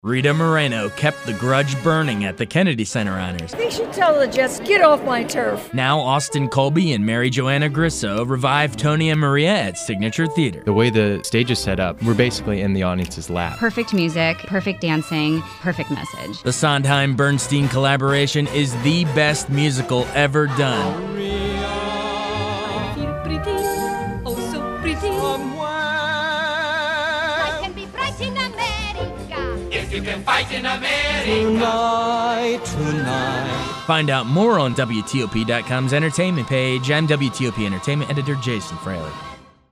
Rita Moreno kept the grudge burning at the Kennedy Center Honors. They should tell the Jets, get off my turf. Now Austin Colby and Mary Joanna Grisso revive Tony and Maria at Signature Theater. The way the stage is set up, we're basically in the audience's lap. Perfect music, perfect dancing, perfect message. The Sondheim-Bernstein collaboration is the best musical ever done. I feel pretty, oh so pretty. I can be bright in America. If you can fight in America. Tonight. Find out more on WTOP.com's entertainment page. I'm WTOP Entertainment Editor Jason Fraley.